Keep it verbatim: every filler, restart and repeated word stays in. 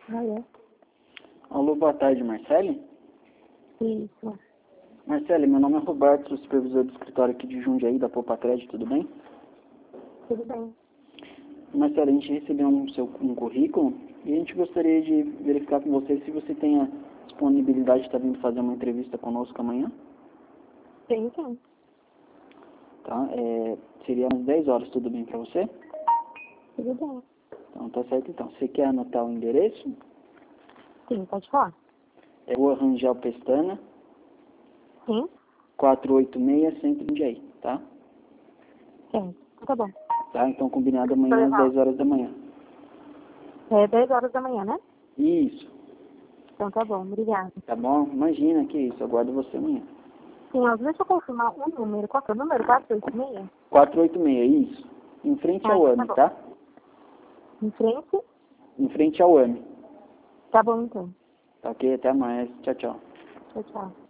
Ah, é? Alô, boa tarde, Marcele. Isso. Marcele, meu nome é Roberto, sou supervisor do escritório aqui de Jundiaí, da Poupa Crédito, tudo bem? Tudo bem. Marcele, a gente recebeu um, seu, um currículo e a gente gostaria de verificar com você se você tem a disponibilidade de estar vindo fazer uma entrevista conosco amanhã. Tem, sim. Tá? É, seria às dez horas, tudo bem para você? Tudo bem. Então, tá certo então. Você quer anotar o endereço? Sim, pode falar. É Rua Rangel Pestana, Sim? quatrocentos e oitenta e seis, Centro Jundiaí, tá? Sim. Tá bom. Tá? Então, combinado amanhã às dez horas da manhã. É dez horas da manhã, né? Isso. Então tá bom, obrigada. Tá bom? Imagina que isso. Aguardo você amanhã. Sim, ó, deixa eu confirmar o número. Qual que é o número? quatro oito seis? quatrocentos e oitenta e seis, isso. Em frente Ah, ao então tá AME, bom. tá? Em frente? Em frente ao AME. Tá bom, então. Tá ok? Até mais. Tchau, tchau. Tchau, tchau.